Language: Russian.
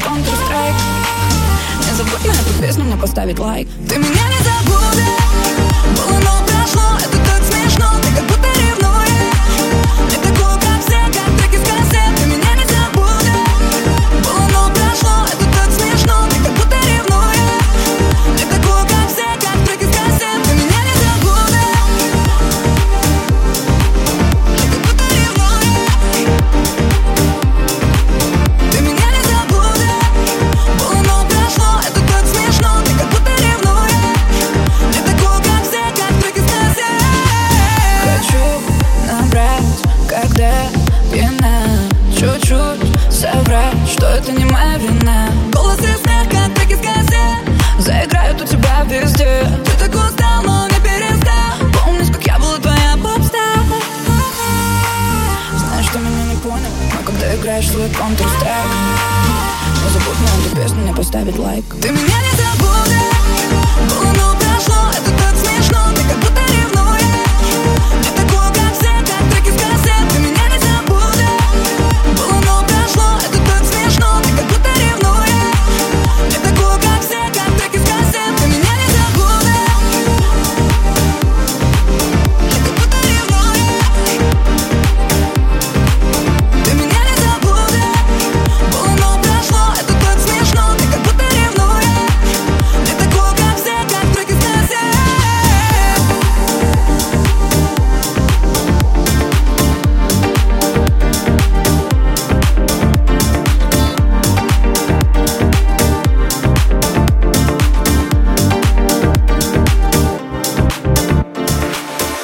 Counter-Strike. Не забудь на эту песню мне поставить лайк. Ты меня не забудешь. Было, но прошло, это так смешно. Ты как будто ревнуешь. Не такую, как все, как треки с кассет. Ты меня не забудешь. Было, но прошло, это так смешно. Ты как будто ревнуешь. Не такую, как все, как треки с кассет. Ты меня не забудешь. Ты как будто ревнуешь. Ты меня не забудешь. Было, но прошло, это так смешно. Ты как будто ревнуешь. Не такую, как все, как треки с кассет. Хочу набрать, когда пьяна. Чуть-чуть соврать, что это не моя вина. Голос и смех, как треки с кассет, заиграют у тебя везде. Ты так устал, но не перестал помнишь, как я была твоя поп-стар. Знаешь, ты меня не понял, но когда играешь свой Counter-Strike, не забудь на эту песню мне поставить лайк. Ты меня не забудешь.